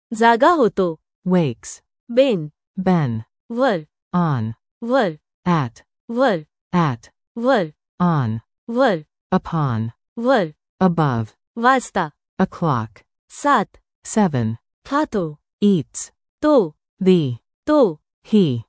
जागा होतो. wakes, बेन, ben, वर, on, वर, at, वर, वर, on, वर, upon, वर, above, वाजता. o'clock, 7. 7, खातो. eats, तो, the, तो, he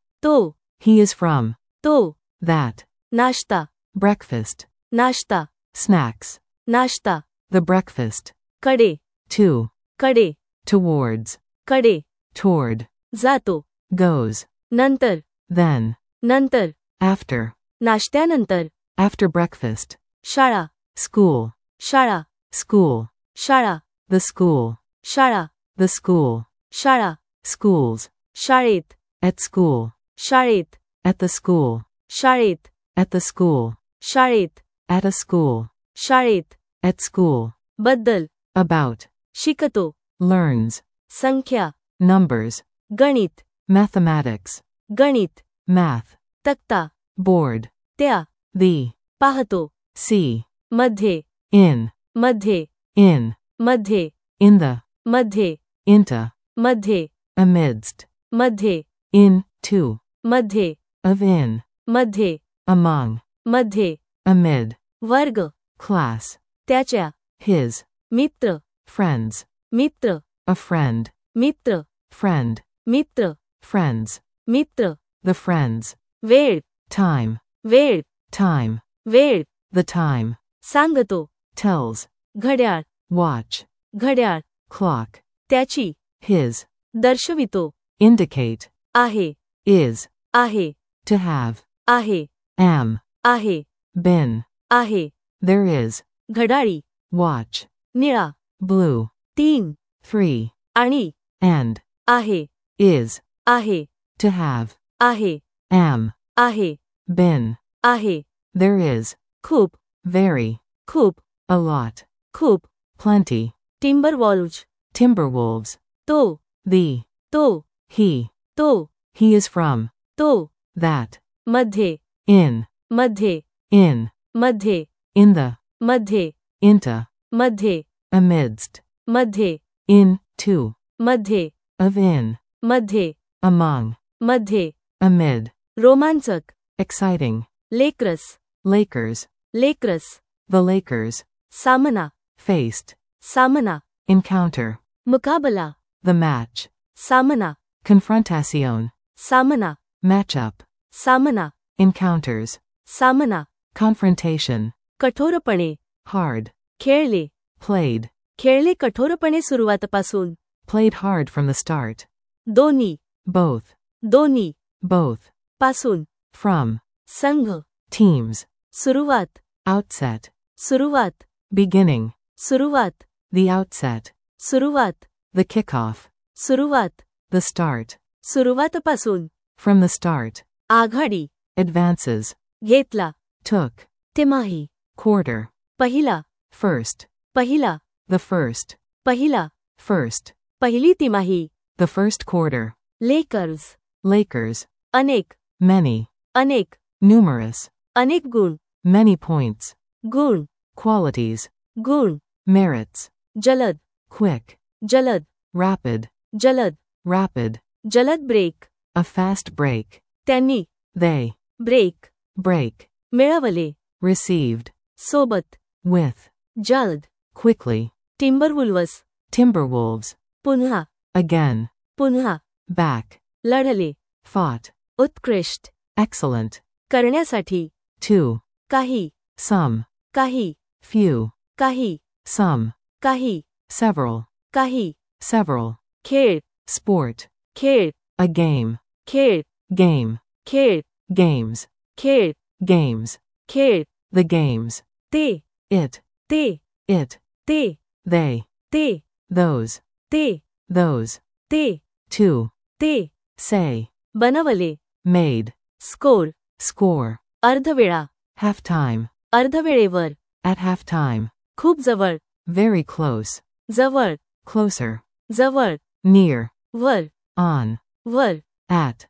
is from, तो. that, नाश्ता. breakfast, नाश्ता. snacks, नाश्ता. the breakfast, कडे, to, कडे, towards, कडे. toward, जातो. goes, नंतर, then, नंतर. after, नाश्त्यानंतर. after breakfast, शाळा, school, शाळा, school, शाळा, the school, शाळा, the school, शाळा. schools, शाळेत, at school, शाळेत, at the school, शाळेत, at the school, शाळेत, at a school, शाळेत. at school, बद्दल, about, शिकतो. learns, संख्या, numbers, गणित, mathematics, गणित. math, तक्ता, board, त्या, the, पाहतो. see, मध्ये, in, मध्ये, मध्ये, in the, मध्ये, into, मध्ये, amidst, मध्ये, in, to, मध्ये, of in, मध्ये, among, मध्ये. amid, वर्ग, class, त्याच्या. his, Mitra, friends, Mitra, a friend, Mitra, friend, Mitra, friends, Mitra. the friends, वेळ, time, वेळ, time, वेळ. the time, सांगतो. tells, घड्याळ, watch, घड्याळ. clock, त्याची. his, दर्शवितो. indicate, आहे, is, आहे, to have, आहे, am, आहे, been, आहे. there is, घड्याळी, watch, निळा. blue, 3. 3, आणि, and, आहे, is, आहे, to have, आहे, am, आहे, been, आहे. there is, खूप, very, खूप, a lot, खूप. plenty, टिम्बरवॉल्व्ज. timberwolves, तो, the, तो, तो, he is from, तो. that, मध्ये, in, मध्ये, मध्ये, in the, मध्ये, into, मध्ये, amidst, मध्ये, in, to, मध्ये, of in, मध्ये, among, मध्ये. amid, रोमांचक. exciting, लेक्रस, Lakers, लेक्रस. the Lakers, सामना, faced, सामना. encounter, मुकाबला, the match, सामना, confrontación, सामना, matchup, सामना, encounters, सामना. confrontation, कठोरपणे, hard, खेळले, played, खेळले कठोरपणे सुरुवातपासून. played hard from the start, दोन्ही, both, दोन्ही, both, पासून. from, संघ, teams, सुरुवात, outset, सुरुवात, beginning, सुरुवात, the outset, सुरुवात, the kickoff, सुरुवात, the start, सुरुवातपासून. from the start, Aghadi, advances, घेतला, took, तिमाही, quarter, पहिला, first, पहिला, the first, पहिला, first, पहिली तिमाही. the first quarter, Lakers, Lakers, अनेक, many, अनेक, numerous, अनेक गुण, many points, गुण, qualities, गुण. merits, जलद, quick, जलद, rapid, जलद, rapid, जलद ब्रेक. a fast break, त्यांनी, they, ब्रेक, break, मिळवले, received, सोबत, with, जलद. quickly, टिम्बरवुल्व्स, timberwolves, पुन्हा, again, पुन्हा. back, लढले, fought, उत्कृष्ट. excellent, करण्यासाठी, two, काही, some, काही, few, काही, some, काही, several, काही. several, खेळ, sport, खेळ, a game, खेळ, game, खेळ, games, खेळ, games, खेळ. the games, ते, it, ते, it, ते, they, ते, those, ते, those, ते, to, ते. say, बनवले, made, स्कोर. score, अर्धवेळा, halftime, अर्धवेळेवर. at halftime, खूप जवळ, very close, जवळ, closer, जवळ. near, वर, on, वर, at,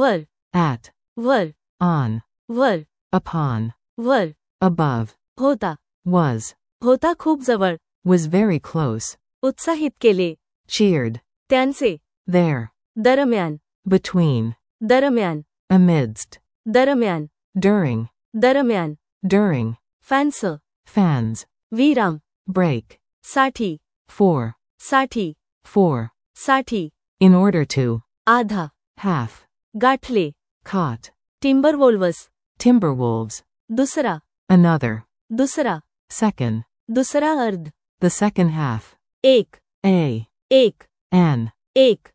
वर, वर, on, वर, upon, वर. above, होता, was, होता खूप जवळ. was very close, उत्साहित केले, cheered, त्यांचे, their, दरम्यान, between, दरम्यान, amidst, दरम्यान, during, दरम्यान, during, फॅन्स, fans, विराम, break, साठी, for, साठी, for, साठी, in order to, आधा, half, गाठले, caught, टिम्बरवोल्व्स, timberwolves, दुसरा, another, दुसरा, second, दुसरा अर्ध, the second half, एक, a, एक, an, एक,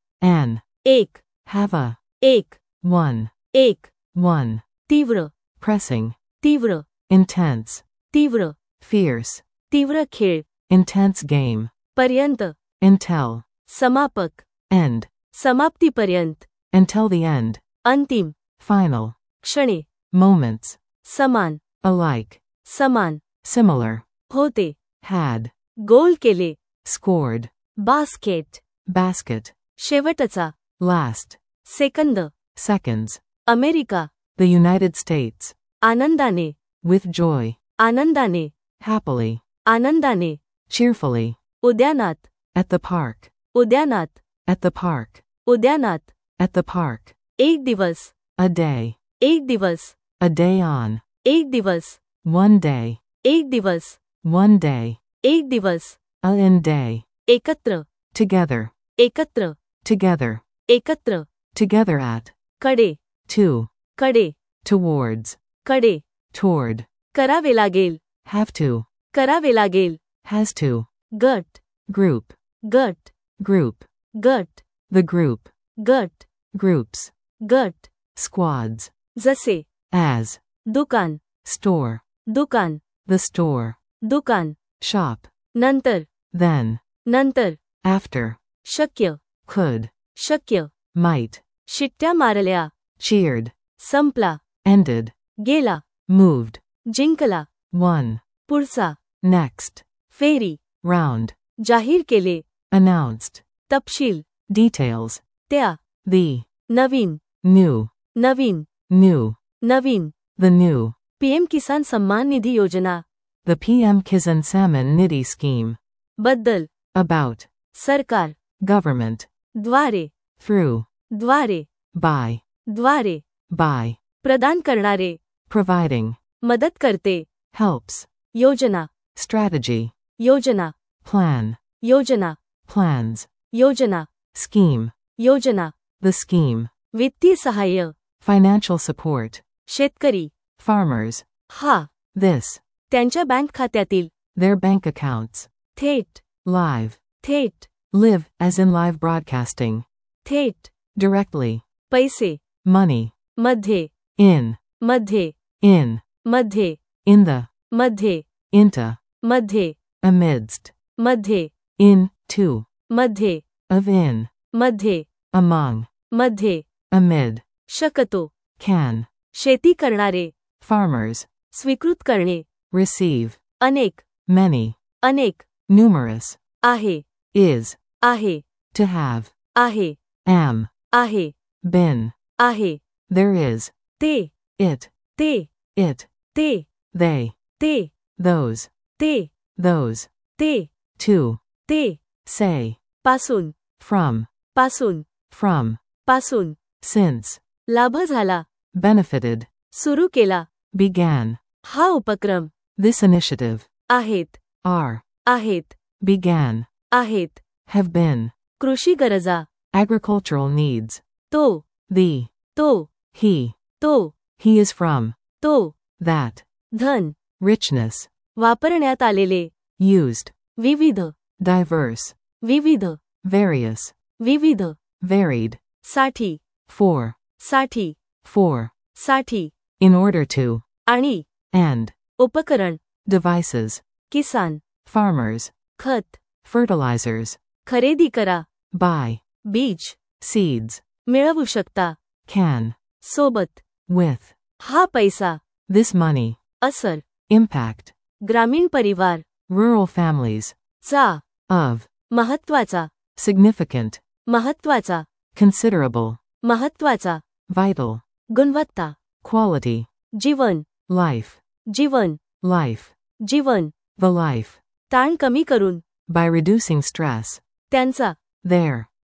एक, have a, एक, one, एक, one, तीव्र, pressing, तीव्र, intense, तीव्र, fierce, तीव्र खेळ, intense game, पर्यंत, until, समापक, end, समाप्तीपर्यंत, until the end, अंतिम, final, क्षणे, moments, समान, alike, समान, similar, होते, had, गोल केले, scored, बास्केट, basket, शेवटचा, last, सेकंद, seconds, America, the United States, आनंदाने, with joy, आनंदाने, happily, आनंदाने, cheerfully, उद्यानात, at the park, उद्यानात, at the park, उद्यानात, at the park, एक दिवस, a day, एक दिवस, a day on, एक दिवस, one day, एक दिवस, one day, एक दिवस, a in day, एकत्र, together, एकत्र, together, एकत्र, together at, कडे, to, कडे, towards, कडे, toward, करावे लागेल, have to, करावे लागेल, has to, gut, group, gut, group, gut, the group, gut, groups, gut, squads, जसे, as, दुकान, store, दुकान, the store, दुकान, shop, नंतर, then, नंतर, after, शक्य, could, शक्य, might, शिट्ट्या मारल्या, cheered, संपला, ended, गेला, moved, जिंकला, won, पुढचा, next, फेरी, round, जाहीर केले, announced, तपशील, details, त्या, the, नवीन, new, नवीन, new, नवीन, the new, PM Kisan Samman निधी योजना, the PM Kisan Samman Nidhi scheme, बद्दल, about, सरकार, government, द्वारे, through, द्वारे, by, द्वारे, by, प्रदान करणारे, providing, मदत करते, helps, योजना, strategy, योजना, plan, योजना, plans, योजना, scheme, योजना, the scheme, वित्तीय सहाय्य, financial support, शेतकरी, farmers, हा, this, त्यांच्या बँक खात्यातील, their bank accounts, थेट, live, थेट, live as in live broadcasting, थेट, directly, पैसे, money, मध्ये, in, मध्ये, in, मध्ये, in the, मध्ये, into, मध्ये, amidst, मध्ये, in, to, मध्ये, of in, मध्ये, among, मध्ये, amid, शकतो, can, शेती करणारे, farmers, स्वीकृत करणे, receive, अनेक, many, अनेक, numerous, आहे, is, आहे, to have, आहे, am, आहे, been, आहे, there is, ते, it, ते, it, ते, they, ते, those, ते, those, ते, to, ते, say, पासून, from, पासून, from, पासून, since, लाभ झाला, benefited, सुरू केला, began, हा उपक्रम, this initiative, आहेत, are, आहेत, began, आहेत, have been, कृषी गरजा, agricultural needs, तो, the, तो, he, तो, he is from, तो, that, धन, richness, वापरण्यात आलेले, used, विविध, diverse, विविध, various, विविध, varied, साठी, for, साठी, for, साठी, in order to, आणि, and, उपकरण, devices, किसान, farmers, खत, fertilizers, खरेदी करा, buy, बीज, seeds, मिळवू शकता, can, सोबत, with, हा पैसा, this money, असर, impact, ग्रामीण परिवार, rural families, चा, of, महत्वाचा, significant, महत्वाचा, considerable, महत्वाचा, vital, गुणवत्ता, quality, जीवन, life, जीवन, life, जीवन, the life, ताण कमी करून, by reducing stress, त्यांचा, their,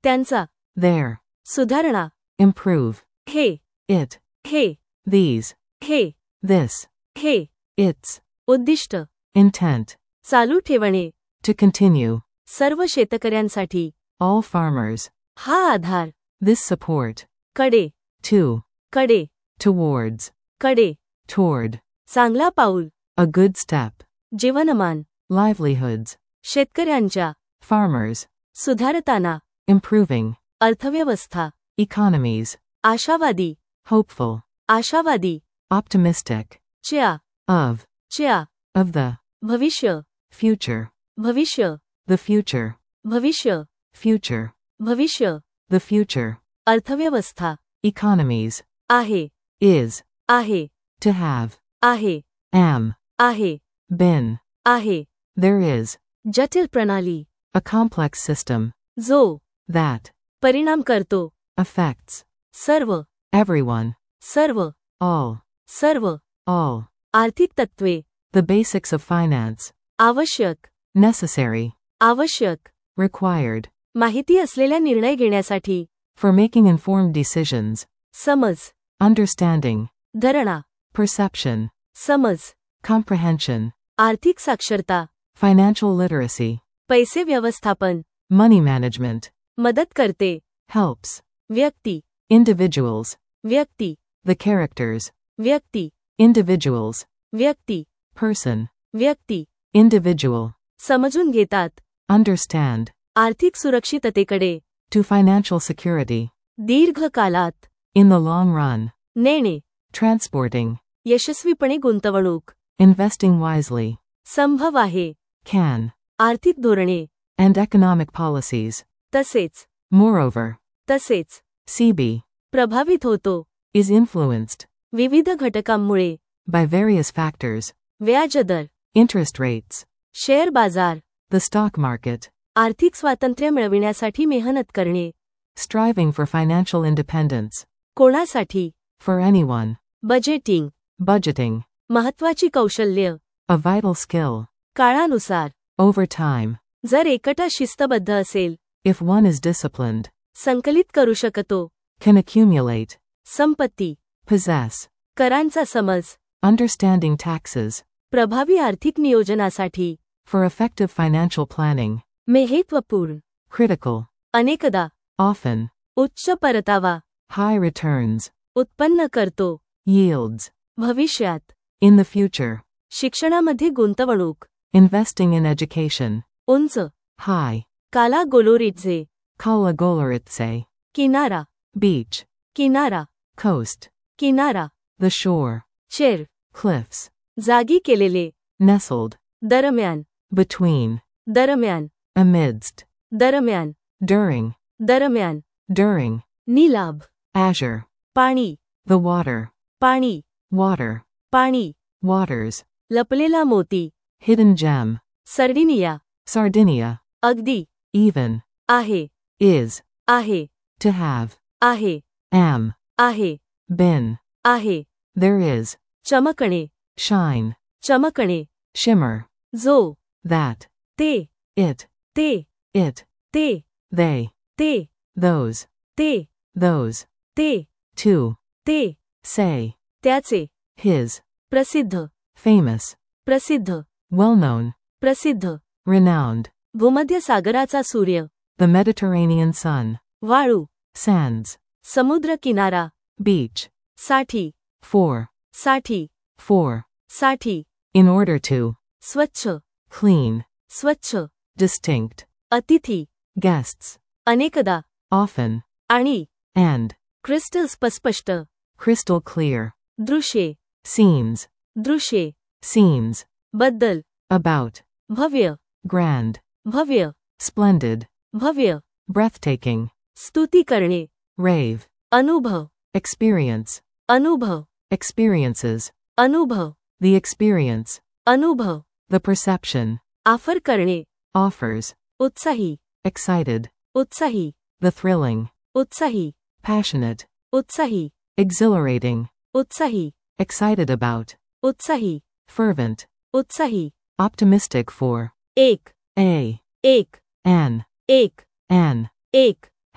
त्यांचा, their, सुधारणा, improve, hey, it, hey, these, hey, this, hey, its, उद्दिष्ट, intent, चालू ठेवणे, to continue, सर्व शेतकऱ्यांसाठी, all farmers, हा आधार, this support, कडे, to, कडे, towards, कडे, toward, चांगला पाऊल, a good step, जीवनमान, livelihoods, शेतकऱ्यांच्या, farmers, सुधारताना, improving, अर्थव्यवस्था, economies, आशावादी, hopeful, आशावादी, optimistic, च्या, of, च्या, of the, भविष्य, future, भविष्य, the future, भविष्य, future, भविष्य, the future, अर्थव्यवस्था, economies, आहे, is, आहे, to have, आहे, am, आहे, been, आहे, there is, जटिल प्रणाली, a complex system, जो, that, परिणाम करतो, affects, सर्व, everyone, सर्व, all, सर्व, all, आर्थिक तत्त्वे, the basics of finance, आवश्यक, necessary, आवश्यक, required, माहिती असलेल्या निर्णय घेण्यासाठी, for making informed decisions, समज, understanding, धरणा, perception, समज, comprehension, आर्थिक साक्षरता, financial literacy, पैसे व्यवस्थापन, money management, मदत करते, helps, व्यक्ती, individuals, व्यक्ती, the characters, व्यक्ती, individuals, व्यक्ती, person, व्यक्ती, individual, समजून घेतात, understand, आर्थिक सुरक्षिततेकडे, to financial security, दीर्घकालात, in the long run, नेणे, transporting, यशस्वीपणे गुंतवणूक, investing wisely, संभव आहे, can, आर्थिक धोरणे, and economic policies, तसेच, moreover, तसेच, CB, प्रभावित होतो, is influenced, विविध घटकांमुळे, by various factors, व्याजदर, interest rates, शेअर बाजार, the stock market, आर्थिक स्वातंत्र्य मिळविण्यासाठी मेहनत करणे, striving for financial independence, कोणासाठी, for anyone, बजेटिंग, budgeting, महत्वाची कौशल्य, a vital skill, काळानुसार, over time, जर एकटा शिस्तबद्ध असेल, if one is disciplined, संकलित करू शकतो, can accumulate, संपत्ती, possess, करांचा समज, understanding taxes, प्रभावी आर्थिक नियोजनासाठी, for effective financial planning, महत्त्वपूर्ण, critical, अनेकदा, often, उच्च परतावा, high returns, उत्पन्न करतो, yields, भविष्यात, in the future, शिक्षणामध्ये गुंतवणूक, investing in education, उंच, high, Cala Goloritze, Kala Goloritse, किनारा, beach, किनारा, coast, किनारा, the shore, चेर, cliffs, जागी केलेले, nestled, दरम्यान, between, दरम्यान, amidst, दरम्यान, during, दरम्यान, during, नीलाभ, azure, पाणी, the water, पाणी, water, पाणी, waters, लपलेला मोती, hidden gem, सर्डिनिया, Sardinia, अगदी, even, आहे, is, आहे, to have, आहे, am, आहे, been, आहे, there is, चमकणे, shine, चमकणे, shimmer, जो, that, ते, it, ते, it, ते, they, ते, those, ते, those, ते, to, ते, say, त्याचे, his, प्रसिद्ध, famous, प्रसिद्ध, well known, प्रसिद्ध, renowned, भूमध्य सागराचा सूर्य, the Mediterranean sun, वाळू, sands, समुद्र किनारा, beach, साठी, for, साठी, for, साठी, in order to, स्वच्छ, clean, स्वच्छ, distinct, अतिथी, guests, अनेकदा, often, आणि, and, क्रिस्टल स्पष्ट, crystal clear, दृश्ये, scenes, दृश्ये, scenes, बद्दल, about, भव्य, grand, भव्य, splendid, भव्य, breathtaking, स्तुती करणे, rave, अनुभव, experience, अनुभव, experiences, अनुभव, the experience, अनुभव, the perception, ऑफर करणे, offers, उत्साही, excited, उत्साही, the thrilling, उत्साही, passionate, उत्साही, exhilarating, उत्साही, excited about, उत्साही, fervent, उत्साही, optimistic for, एक, a, एक, an, एक, an, एक,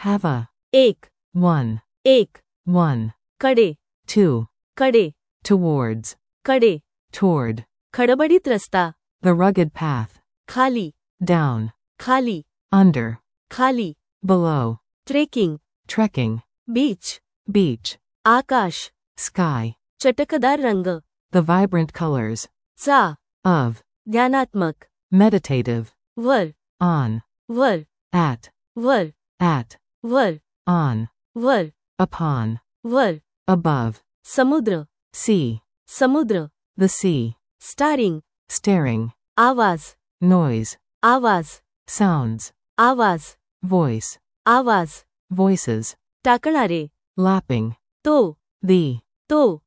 have a, एक, one, एक, one, कडे, two, कडे, towards, कडे, toward, खडबडीत रस्ता, the rugged path, खाली, down, खाली, under, खाली, below, trekking, trekking, beach, beach, आकाश, sky, चटकदार रंग, the vibrant colors, चा, of, ध्यानात्मक, meditative, वर, on, वर, at, वर, at, वर, on, वर, upon, वर, above, समुद्र, sea, समुद्र, the sea, स्टारिंग, staring, आवाज, noise, आवाज, sounds, आवाज, voice, आवाज, voices, टाकणारे, lapping, तो, the, तो,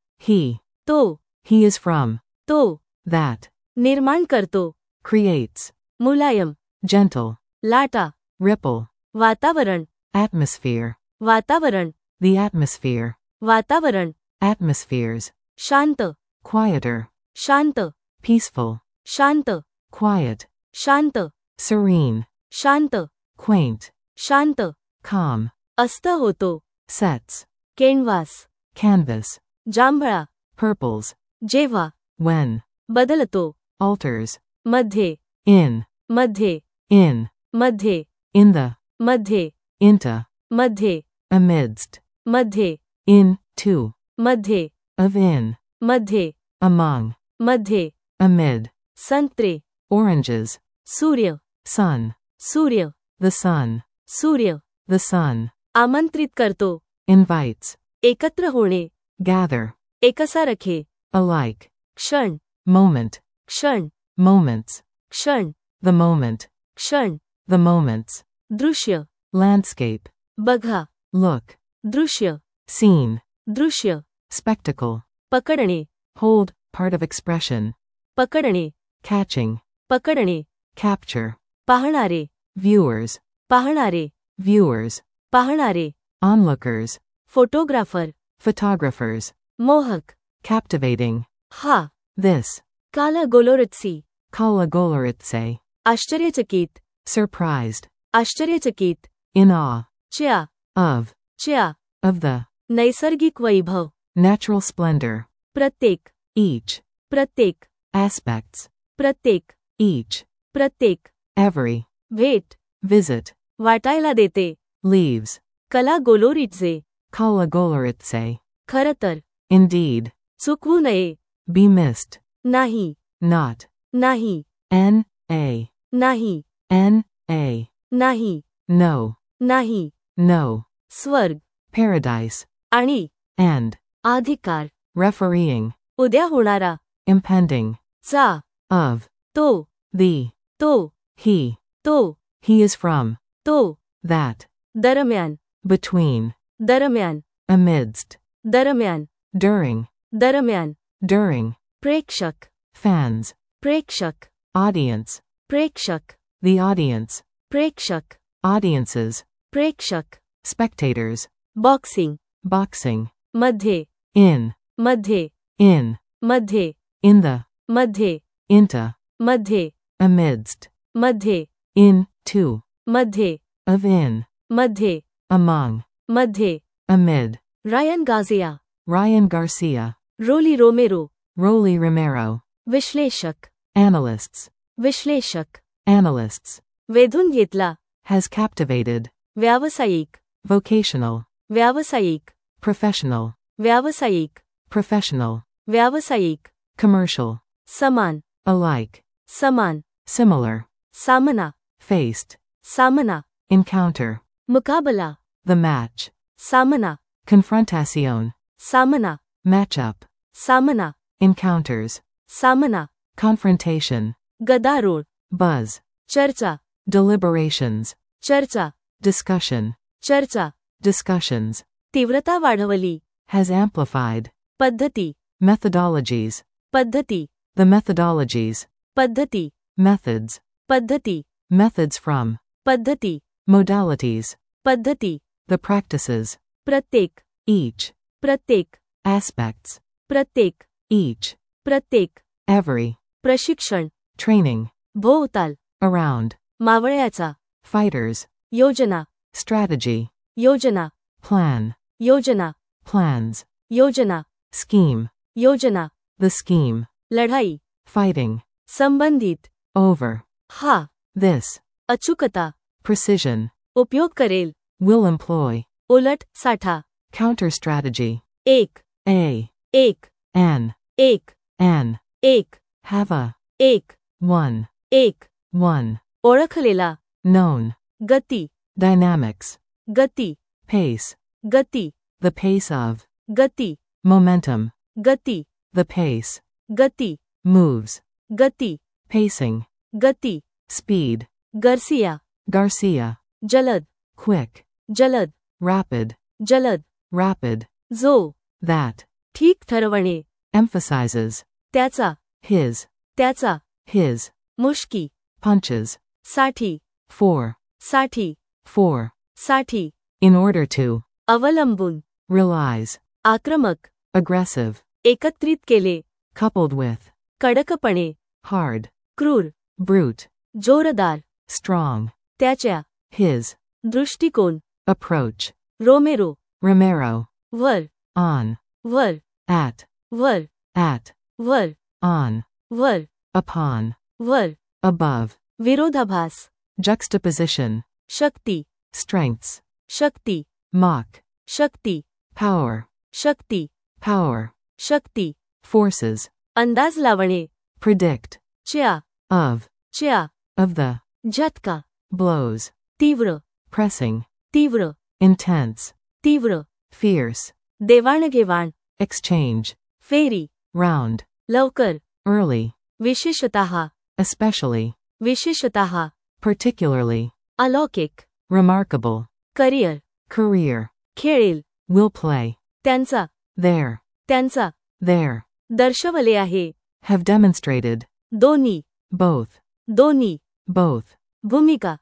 तो, he is from, तो, that, निर्माण करतो, creates, मुलायम, gentle, लाटा, ripple, वातावरण, atmosphere, वातावरण, the atmosphere, वातावरण, atmospheres, शांत, quieter, शांत, peaceful, शांत, quiet, शांत, serene, शांत, quaint, शांत, calm, अस्त होतो, sets, केनवास, canvas, जांभळा, purples, जेव्हा, when, बदलतो, alters, मध्ये, in, मध्ये, in, मध्ये, in the, मध्ये, into, मध्ये, amidst, मध्ये, in, to, मध्ये, of in, मध्ये, among, मध्ये, amid, संत्रे, oranges, सूर्य, sun, सूर्य, the sun, सूर्य, the sun, आमंत्रित करतो, invites, एकत्र होणे, gather, एकसा रखे, alike, क्षण, moment, क्षण, moments, क्षण, the moment, क्षण, the moments, दृश्य, landscape, बघा, look, दृश्य, scene, दृश्य, spectacle, पकडणे, hold, part of expression, पकडणे, catching, पकडणे, capture, पाहणारे, viewers, पाहणारे, viewers, पाहणारे, onlookers, फोटोग्राफर, photographers, मोहक, captivating, हा, this, काला गोलोरत्सी, Kalagoloritse, आश्चर्यचकित, surprised, आश्चर्यचकित, in awe, च्या, of, च्या, of the, नैसर्गिक वैभव, natural splendor, प्रत्येक, each, प्रत्येक, aspects, प्रत्येक, each, प्रत्येक, every, भेट, visit, वाटायला देते, leaves, कला गोलोरीचे, Kalagoloritse, खरतर, indeed, चुकवू नये, be missed, नाही, not, नाही, n, नाही, no, नाही, no, स्वर्ग, paradise, आणि, and, अधिकार, refereeing, उद्या होणारा, impending, चा, of, तो, the, तो, तो, he is from, तो, that, दरम्यान, between, दरम्यान, amidst, दरम्यान, during, दरम्यान, during, प्रेक्षक, fans, प्रेक्षक, audience, प्रेक्षक, the audience, प्रेक्षक, audiences, प्रेक्षक, spectators, बॉक्सिंग, boxing, मध्ये, in, मध्ये, in, मध्ये, in the, मध्ये, into, मध्ये, amidst, मध्ये, in, to, मध्ये, of in, मध्ये, among, मध्ये, amid, Ryan Garcia, Ryan Garcia, Rolly Romero, Rolly Romero, विश्लेषक, analysts, विश्लेषक, analysts, वेधून घेतला, has captivated, व्यावसायिक, vocational, व्यावसायिक, professional, व्यावसायिक, professional, व्यावसायिक, commercial, समान, alike, समान, similar, सामना, faced, सामना, encounter, मुकाबला, the match, सामना, confrontación, सामना, matchup, सामना, encounters, सामना, confrontation, गदारोळ, buzz, चर्चा, deliberations, चर्चा, discussion, चर्चा, discussions, तीव्रता वाढवली, has amplified, पद्धती, methodologies, पद्धती, the methodologies, पद्धती, methods, पद्धती, methods from, पद्धती, modalities, पद्धती, the practices, प्रत्येक, each, प्रत्येक, aspects, प्रत्येक, each, प्रत्येक, every, प्रशिक्षण, training, भोवताल, around, मावळ्याचा, fighters, योजना, strategy, योजना, plan, योजना, plans, योजना, scheme, योजना, the scheme, लढाई, fighting, संबंधित, over, हा, this, अचूकता, precision, उपयोग करेल, will employ, उलट साठा, counter strategy, एक, एक, an, एक, एक, have a, एक, one, ओळखलेला, known, गती, dynamics, गती, pace, गती, the pace of, गती, momentum, गती, the pace, गती, moves, गती, pacing, गती, speed, गर्सिया, Garcia, जलद, quick, जलद, rapid, जलद, rapid, जो, that, ठीक ठरवणे, emphasizes, त्याचा, his, त्याचा, his, मुष्की, punches, साठी, for, साठी, साठी, in order to, अवलंबून, relies, आक्रमक, aggressive, एकत्रित केले, coupled with, कडकपणे, hard, क्रूर, brute, जोरदार, strong, त्याच्या, his, दृष्टिकोन, approach, रोमेरो, Romero, वर, on, वर, at, वर, on, वर, upon, वर, above, विरोधाभास, juxtaposition, शक्ती, strengths, शक्ती, mock, शक्ती, power, शक्ती, power, शक्ती, forces, अंदाज लावणे, predict, च्या, of the, झटका, blows, तीव्र, pressing, तीव्र, intense, तीव्र, fierce, देवाणघेवाण, exchange, फेरी, round, लवकर, early, विशेषतः, especially, विशेषतः, particularly, अलौकिक, remarkable, करिअर, career, खेळेल, will play, त्यांचा, their, दर्शवले आहे, have demonstrated, दोन्ही, both, भूमिका,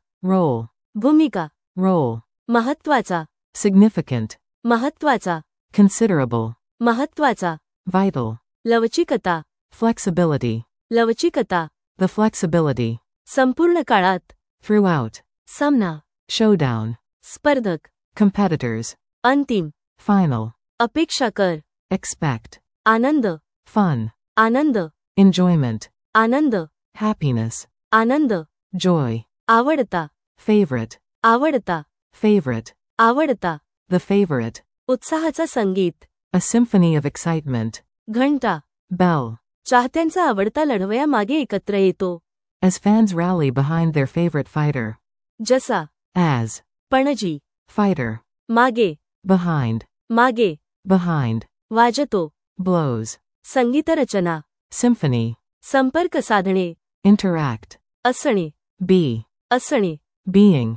role, महत्वाचा, significant, महत्वाचा, considerable, महत्वाचा, vital, लवचिकता, flexibility, लवचिकता, the flexibility, संपूर्ण काळात, throughout, सामना, showdown, स्पर्धक, competitors, अंतिम, final, अपेक्षा कर, expect, आनंद, fun, आनंद, enjoyment, आनंद, happiness, आनंद, joy, आवडता, favorite, आवडता, आवडता, the favorite, उत्साहाचा संगीत, a symphony of excitement, घंटा, bell, चाहत्यांचा आवडता लढवया मागे एकत्र येतो, as fans rally behind their favorite fighter, जसा, as, पणजी, fighter, मागे, behind, वाजतो, blows, संगीतरचना, symphony, संपर्क साधणे, interact, असणे, be, being,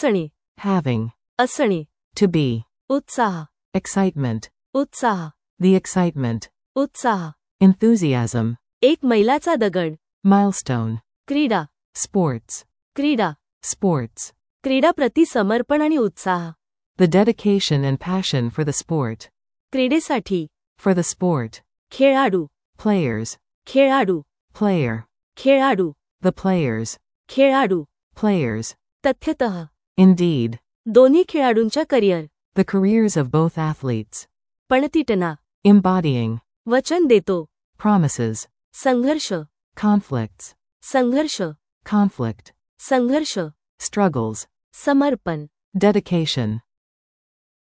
असणे, to be, उत्साह, excitement, उत्साह, the उत्साह, enthusiasm, एक मैलाचा दगड, milestone, क्रीडा, sports, क्रीडा प्रति समर्पण आणि उत्साह, the dedication and passion for the sport, क्रीडेसाठी, for the sport, खेळाडू, players, खेळाडू, player, the players, खेळाडू, तथ्यतः, indeed, दोन्ही खेळाडूंच्या career, the careers of both athletes, पणतिटना, embodying, वचन देतो, promises, संघर्ष, conflicts, संघर्ष, conflict, संघर्ष, struggles, समर्पण, dedication,